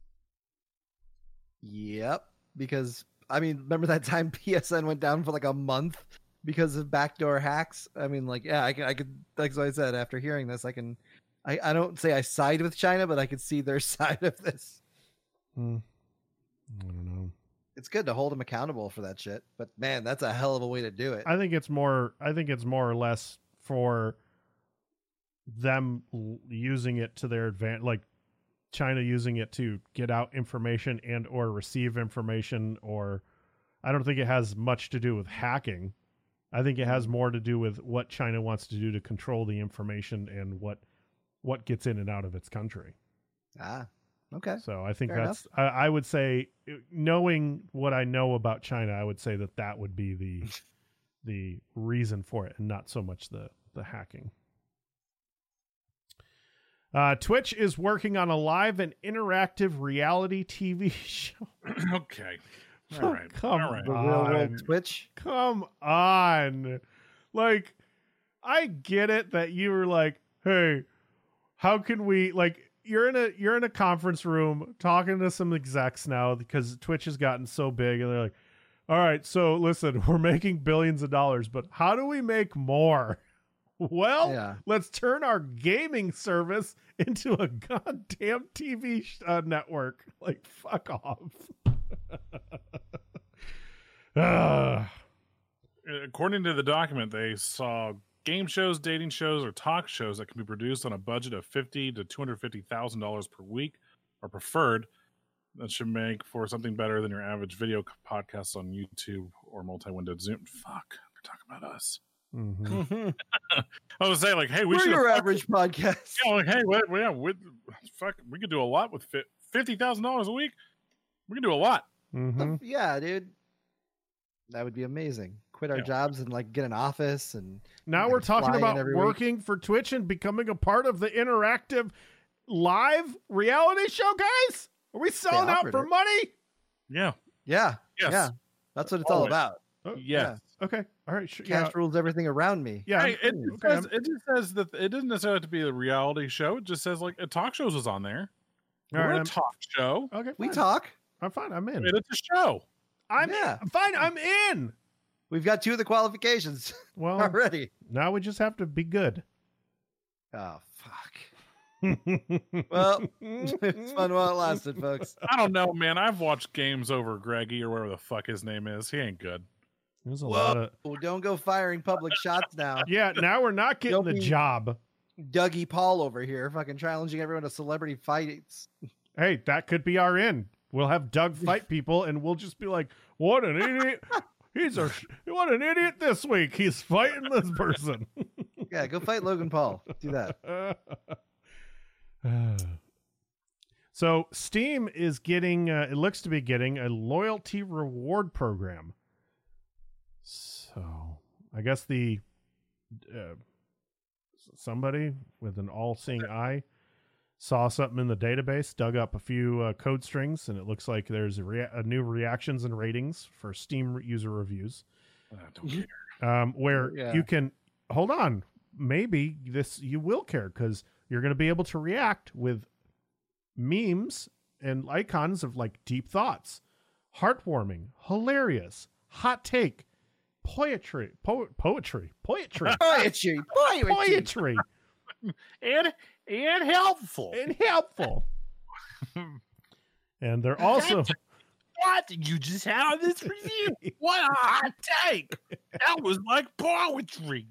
Speaker 2: Yep. Because I mean, remember that time PSN went down for like a month because of backdoor hacks? I mean, like, yeah, I could, like I said, after hearing this, I don't say I side with China, but I could see their side of this.
Speaker 1: I don't know.
Speaker 2: It's good to hold them accountable for that shit, but man, that's a hell of a way to do it.
Speaker 1: I think it's more or less for them using it to their advantage, like China using it to get out information and or receive information, or I don't think it has much to do with hacking. I think it has more to do with what China wants to do to control the information and what gets in and out of its country.
Speaker 2: Okay.
Speaker 1: So I think
Speaker 2: Fair
Speaker 1: that's, I would say, knowing what I know about China, I would say that would be the reason for it and not so much the hacking. Twitch is working on a live and interactive reality TV show.
Speaker 3: Okay. All right.
Speaker 1: Come
Speaker 3: All right.
Speaker 2: The real world Twitch.
Speaker 1: Come on. Like, I get it that you were like, hey, how can we, like, you're in a conference room talking to some execs now because Twitch has gotten so big, and they're like, all right, so listen, we're making billions of dollars, but how do we make more? Well, let's turn our gaming service into a goddamn TV network. Like, fuck off.
Speaker 3: According to the document, they saw game shows, dating shows, or talk shows that can be produced on a budget of $50,000 to $250,000 per week are preferred. That should make for something better than your average video podcast on YouTube or multi-windowed Zoom. Fuck, they're talking about us.
Speaker 1: Mm-hmm.
Speaker 3: I was saying, like, hey,
Speaker 2: we're your average podcast.
Speaker 3: Yeah, like, hey, fuck, we could do a lot with $50,000 a week. We can do a lot.
Speaker 1: Mm-hmm.
Speaker 2: Yeah, dude, that would be amazing. Quit our jobs and like get an office, and
Speaker 1: now we're talking about working for Twitch and becoming a part of the interactive live reality show, guys. Are we selling out for money?
Speaker 3: Yeah.
Speaker 2: Yes. Yeah. That's what it's all about.
Speaker 1: Oh,
Speaker 3: yes.
Speaker 1: Yeah. Okay. All right.
Speaker 2: Cash rules everything around me.
Speaker 1: Yeah.
Speaker 3: Hey, it just says that it doesn't necessarily have to be a reality show. It just says like a talk shows is on there. We're a talk show.
Speaker 1: Okay.
Speaker 2: We talk.
Speaker 1: I'm fine. I'm in.
Speaker 3: It's a show.
Speaker 1: I'm fine. I'm in.
Speaker 2: We've got 2 of the qualifications already.
Speaker 1: Now we just have to be good.
Speaker 2: Oh, fuck. Well, it's fun while it lasted, folks.
Speaker 3: I don't know, man. I've watched games over Greggy or whatever the fuck his name is. He ain't good.
Speaker 1: There's a lot of...
Speaker 2: Don't go firing public shots now.
Speaker 1: Yeah, now we're not getting the job.
Speaker 2: Dougie Paul over here fucking challenging everyone to celebrity fights.
Speaker 1: Hey, that could be our in. We'll have Doug fight people, and we'll just be like, what an idiot. What an idiot this week. He's fighting this person.
Speaker 2: Yeah, go fight Logan Paul. Do that.
Speaker 1: So Steam is getting, it looks to be getting a loyalty reward program. So I guess somebody with an all-seeing eye saw something in the database, dug up a few code strings, and it looks like there's a new reactions and ratings for Steam user reviews.
Speaker 3: I don't care.
Speaker 1: Where you can, hold on, maybe you will care, because you're going to be able to react with memes and icons of like deep thoughts, heartwarming, hilarious, hot take, poetry,
Speaker 3: and helpful.
Speaker 1: And they're also...
Speaker 3: What did you just have on this review? What a hot take. That was like poetry.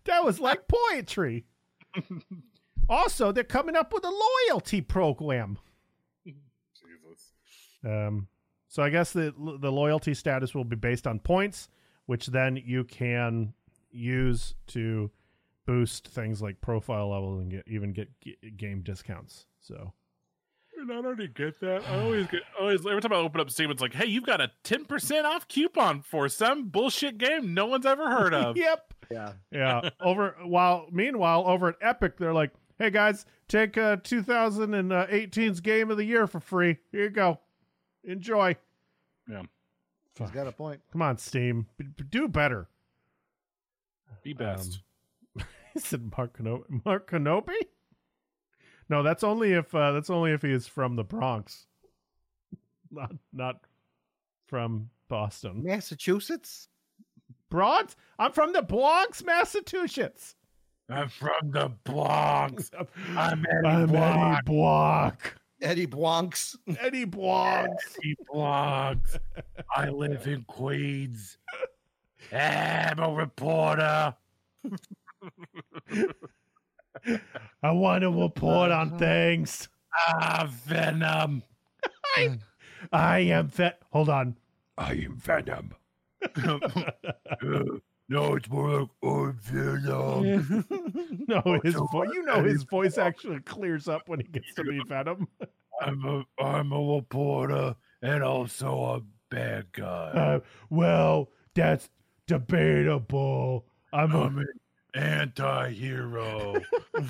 Speaker 1: Also, they're coming up with a loyalty program.
Speaker 3: Jesus.
Speaker 1: So I guess the loyalty status will be based on points, which then you can use to boost things like profile level and get game discounts. So,
Speaker 3: and I already get that. I always every time I open up Steam, it's like, hey, you've got a 10% off coupon for some bullshit game no one's ever heard of.
Speaker 1: Yep.
Speaker 2: Yeah.
Speaker 1: Meanwhile, over at Epic, they're like, hey guys, take 2018's game of the year for free. Here you go. Enjoy.
Speaker 3: Yeah.
Speaker 2: He's got a point.
Speaker 1: Come on, Steam. Do better.
Speaker 3: Be best.
Speaker 1: He said Mark Kenobi? No, that's only if he is from the Bronx. Not from Boston.
Speaker 2: Massachusetts?
Speaker 1: Bronx? I'm from the Bronx, Massachusetts.
Speaker 3: I'm from the Bronx. I'm
Speaker 1: Eddie Block.
Speaker 2: Eddie Blancs.
Speaker 1: Eddie Blancs.
Speaker 3: Eddie Blancs. I live in Queens. I'm a reporter.
Speaker 1: I want to report on things.
Speaker 3: Venom.
Speaker 1: I am Hold on. I am Venom.
Speaker 3: No, it's more like I'm Venom.
Speaker 1: No, his voice actually clears up when he gets to be Venom.
Speaker 3: I'm a reporter and also a bad guy.
Speaker 1: Well, that's debatable. I'm
Speaker 3: an anti-hero.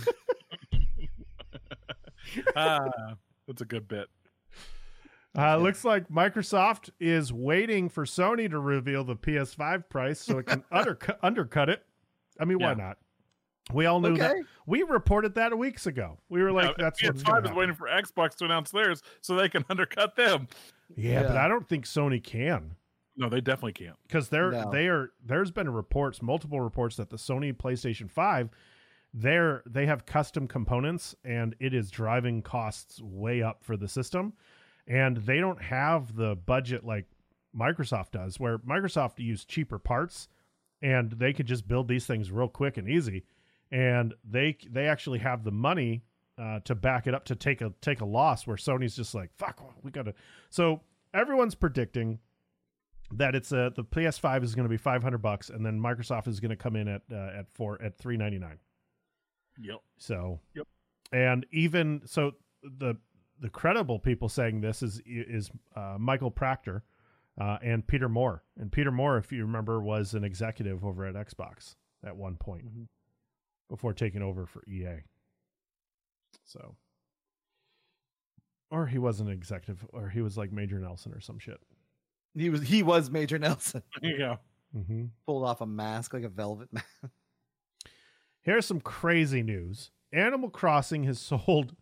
Speaker 3: That's a good bit.
Speaker 1: Looks like Microsoft is waiting for Sony to reveal the PS5 price so it can undercut it. I mean, why not? We all knew that. We reported that weeks ago. We were like, that's what's going
Speaker 3: PS5 is waiting for Xbox to announce theirs so they can undercut them.
Speaker 1: Yeah, but I don't think Sony can.
Speaker 3: No, they definitely can't.
Speaker 1: Because there's been multiple reports that the Sony PlayStation 5, they have custom components and it is driving costs way up for the system. And they don't have the budget like Microsoft does, where Microsoft use cheaper parts and they could just build these things real quick and easy. And they actually have the money to back it up to take a loss, where Sony's just like, fuck, we got to. So everyone's predicting that the PS5 is going to be $500, and then Microsoft is going to come in at $399.
Speaker 3: Yep.
Speaker 1: So, and even so, the credible people saying this is Michael Proctor and Peter Moore. And Peter Moore, if you remember, was an executive over at Xbox at one point before taking over for EA. So, or he was an executive, or he was like Major Nelson or some shit.
Speaker 2: He was Major Nelson.
Speaker 3: Yeah.
Speaker 1: Mm-hmm.
Speaker 2: Pulled off a mask like a velvet mask.
Speaker 1: Here's some crazy news. Animal Crossing has sold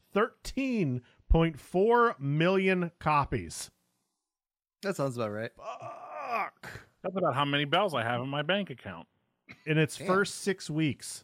Speaker 1: 13.4 million copies.
Speaker 2: That sounds about right.
Speaker 1: Fuck.
Speaker 3: That's about how many bells I have in my bank account.
Speaker 1: In its first 6 weeks.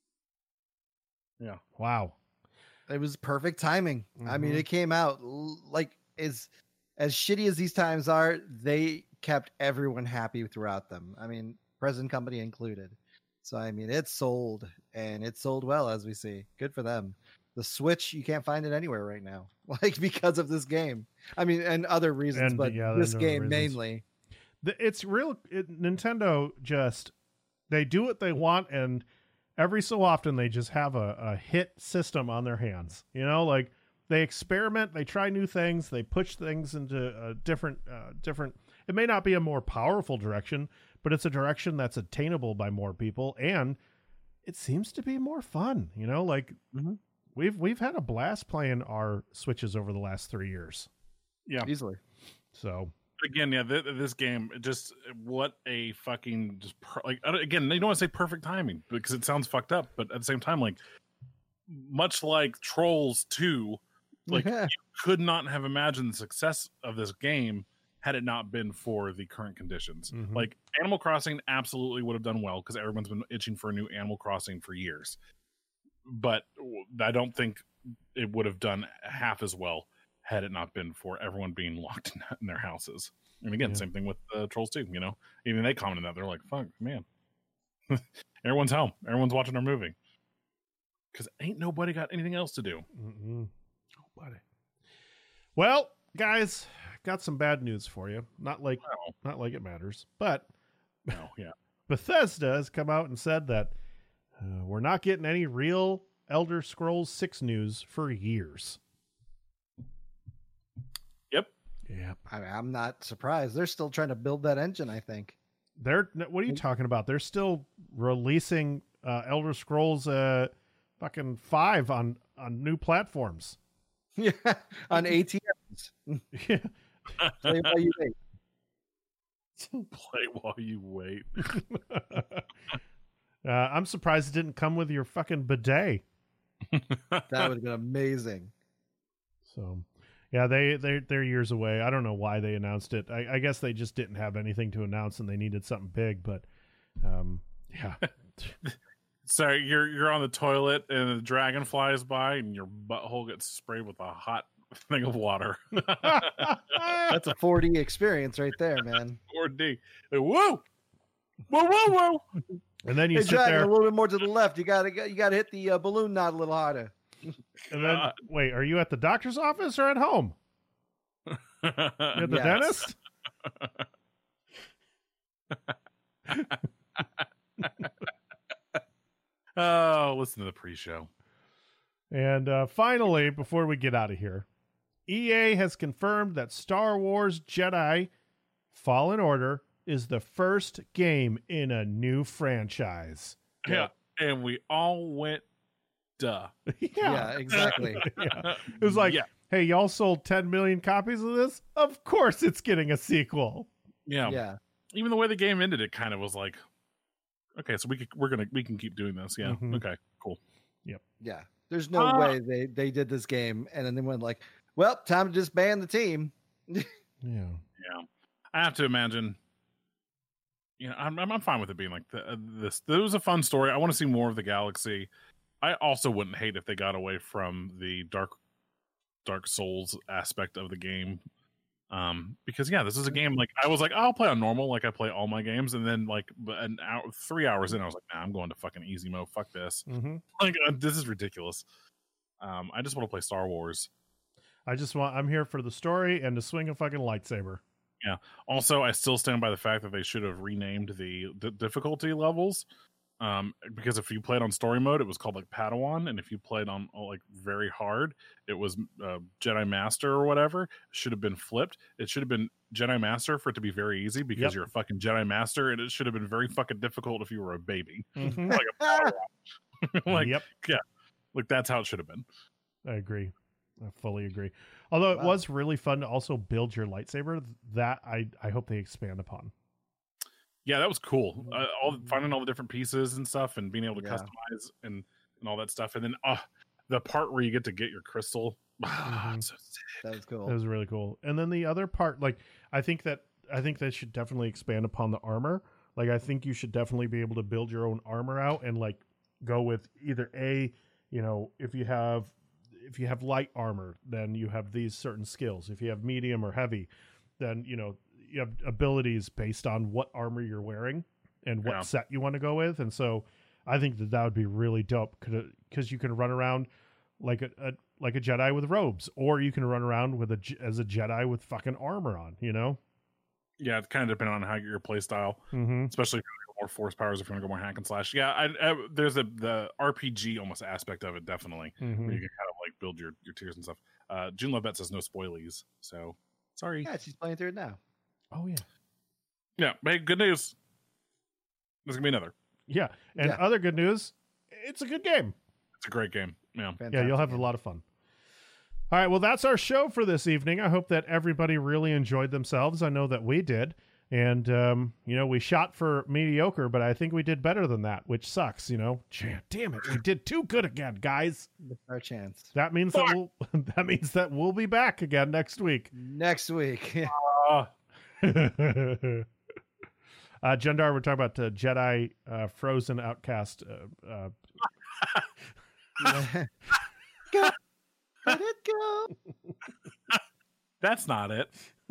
Speaker 3: Yeah.
Speaker 1: Wow.
Speaker 2: It was perfect timing. I mean, it came out like as shitty as these times are, they kept everyone happy throughout them. I mean, present company included. So, I mean, it sold, and it sold well, as we see. Good for them. The Switch, you can't find it anywhere right now, like because of this game. I mean, and other reasons, but this game mainly.
Speaker 1: It's real. Nintendo just, they do what they want, and every so often they just have a hit system on their hands. You know, like they experiment, they try new things, they push things into a different. It may not be a more powerful direction, but it's a direction that's attainable by more people, and it seems to be more fun. You know, like we've had a blast playing our Switches over the last 3 years.
Speaker 3: Yeah,
Speaker 2: easily.
Speaker 1: So
Speaker 3: again, this game, just what a fucking again, they don't want to say perfect timing because it sounds fucked up, but at the same time, like much like Trolls 2, like you could not have imagined the success of this game had it not been for the current conditions. Like Animal Crossing absolutely would have done well because everyone's been itching for a new Animal Crossing for years, but I don't think it would have done half as well had it not been for everyone being locked in their houses. And again, same thing with Trolls 2, you know, even they commented that they're like, fuck, man, everyone's home, everyone's watching our movie because ain't nobody got anything else to do.
Speaker 1: Nobody. Well, guys, got some bad news for you. Not like it matters, but Bethesda has come out and said that we're not getting any real Elder Scrolls 6 news for years.
Speaker 3: Yep.
Speaker 1: Yeah.
Speaker 2: I'm not surprised. They're still trying to build that engine, I think.
Speaker 1: What are you talking about? They're still releasing Elder Scrolls fucking 5 on new platforms.
Speaker 2: Yeah, on ATMs.
Speaker 1: Yeah.
Speaker 2: Play while you wait.
Speaker 3: Play while you wait.
Speaker 1: I'm surprised it didn't come with your fucking bidet.
Speaker 2: That would have been amazing.
Speaker 1: So, yeah, they're years away. I don't know why they announced it. I guess they just didn't have anything to announce and they needed something big. But, yeah.
Speaker 3: So you're on the toilet and a dragon flies by and your butthole gets sprayed with a hot thing of water.
Speaker 2: That's a 4D experience right there, man.
Speaker 3: 4D. Whoa! Whoa, whoa, whoa!
Speaker 1: And then you
Speaker 2: Hey,
Speaker 1: sit
Speaker 2: Dragon,
Speaker 1: there.
Speaker 2: a little bit more to the left. You gotta hit the balloon knot a little harder.
Speaker 1: And then, wait, are you at the doctor's office or at home? You at the dentist?
Speaker 3: Oh, listen to the pre-show.
Speaker 1: And finally, before we get out of here, EA has confirmed that Star Wars Jedi Fallen Order is the first game in a new franchise.
Speaker 3: Yeah, and we all went, duh.
Speaker 2: Yeah, exactly.
Speaker 1: Yeah. It was like,
Speaker 3: Yeah.
Speaker 1: hey, y'all sold 10 million copies of this? Of course it's getting a sequel.
Speaker 3: Yeah.
Speaker 2: Yeah.
Speaker 3: Even the way the game ended, it kind of was like, okay, so we can keep doing this. Yeah.
Speaker 1: Mhm.
Speaker 3: Okay, cool.
Speaker 2: Yeah. There's no way they did this game and then they went like, well, time to disband the team.
Speaker 1: Yeah.
Speaker 3: Yeah. I have to imagine, I'm fine with it being like this. It was a fun story. I want to see more of the galaxy. I also wouldn't hate if they got away from the Dark Souls aspect of the game. Because this is a game like I was like, I'll play on normal like I play all my games, and then like 3 hours in, I was like, nah, I'm going to fucking easy mode. Fuck this.
Speaker 1: Mm-hmm.
Speaker 3: Like this is ridiculous. I just want to play Star Wars.
Speaker 1: I'm here for the story and to swing a fucking lightsaber.
Speaker 3: Yeah. Also, I still stand by the fact that they should have renamed the difficulty levels. Because if you played on story mode, it was called like Padawan, and if you played on like very hard, it was Jedi Master or whatever. It should have been flipped. It should have been Jedi Master for it to be very easy because you're a fucking Jedi Master, and it should have been very fucking difficult if you were a baby.
Speaker 1: Mm-hmm.
Speaker 3: Like a Padawan. Like,
Speaker 1: Yep.
Speaker 3: yeah, like that's how it should have been.
Speaker 1: I agree. I fully agree. Although it was really fun to also build your lightsaber, that I hope they expand upon.
Speaker 3: Yeah, that was cool. Finding all the different pieces and stuff, and being able to
Speaker 2: Yeah.
Speaker 3: customize and all that stuff, and then the part where you get to get your crystal.
Speaker 1: Mhm.
Speaker 3: So sick.
Speaker 2: That was cool.
Speaker 1: That was really cool. And then the other part, like I think they should definitely expand upon the armor. Like I think you should definitely be able to build your own armor out and like go with either if you have light armor, then you have these certain skills. If you have medium or heavy, then you have abilities based on what armor you're wearing and what set you want to go with. And so I think that would be really dope because you can run around like a Jedi with robes, or you can run around as a Jedi with fucking armor on,
Speaker 3: Yeah, it kind of depends on how your play style,
Speaker 1: Mm-hmm.
Speaker 3: especially if you want to go more force powers, if you want to go more hack and slash. Yeah, there's the RPG almost aspect of it, definitely,
Speaker 1: Mm-hmm.
Speaker 3: where you can kind of like build your tiers and stuff. June Lovett says no spoilies, so sorry.
Speaker 2: Yeah, she's playing through it now.
Speaker 1: Oh yeah.
Speaker 3: Yeah, but hey, good news. There's gonna be another.
Speaker 1: Yeah. And
Speaker 2: Yeah.
Speaker 1: other good news, it's a good game.
Speaker 3: It's a great game. Yeah.
Speaker 1: Yeah, you'll have a lot of fun. All right, well, that's our show for this evening. I hope that everybody really enjoyed themselves. I know that we did. And, we shot for mediocre, but I think we did better than that, which sucks, Damn it, we did too good again, guys.
Speaker 2: Missed our chance.
Speaker 1: That means that we'll be back again next week.
Speaker 2: Next week.
Speaker 1: Jendar, we're talking about Jedi Frozen Outcast.
Speaker 2: Go. Let it go.
Speaker 3: That's not it.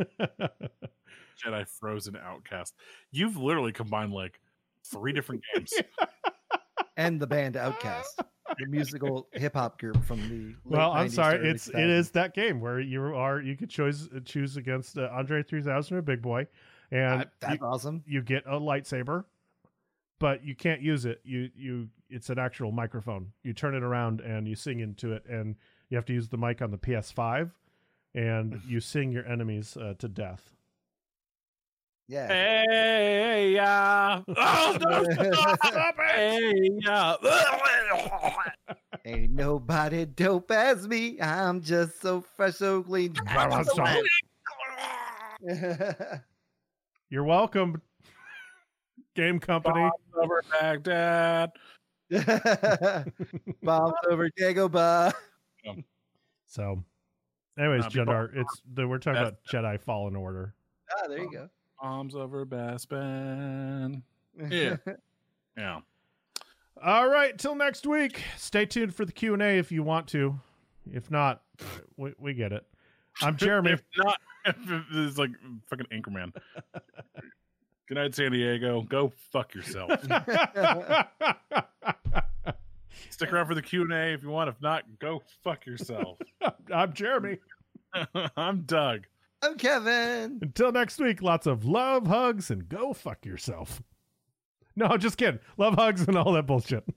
Speaker 3: Jedi Frozen Outcast. You've literally combined like 3 different games.
Speaker 2: And the band Outcast, the musical hip hop group from the late
Speaker 1: I'm
Speaker 2: 90s,
Speaker 1: sorry.
Speaker 2: early
Speaker 1: It
Speaker 2: 2000s.
Speaker 1: is that game where you could choose against Andre 3000 or Big Boy, and
Speaker 2: That's awesome.
Speaker 1: you get a lightsaber, but you can't use it. It's an actual microphone. You turn it around and you sing into it, and you have to use the mic on the PS5, and you sing your enemies to death.
Speaker 2: Yeah.
Speaker 3: Hey, yeah. Oh, no, stop it. Hey, yeah.
Speaker 2: Ain't nobody dope as me. I'm just so fresh, so clean.
Speaker 1: You're welcome, game company.
Speaker 3: Bombs over Baghdad.
Speaker 2: Bombs over Dagobah.
Speaker 1: So, anyways,
Speaker 3: before-
Speaker 1: we're talking about Jedi Fallen Order.
Speaker 2: Ah, there you go.
Speaker 3: Bombs over Bespin. Yeah. Yeah.
Speaker 1: All right, till next week. Stay tuned for the Q&A if you want to. If not, we get it. I'm Jeremy.
Speaker 3: If not, it's like fucking Anchorman. Good night, San Diego. Go fuck yourself. Stick around for the Q&A if you want. If not, go fuck yourself.
Speaker 1: I'm Jeremy.
Speaker 3: I'm Doug.
Speaker 2: I'm Kevin.
Speaker 1: Until next week, lots of love, hugs, and go fuck yourself. No, just kidding. Love, hugs, and all that bullshit.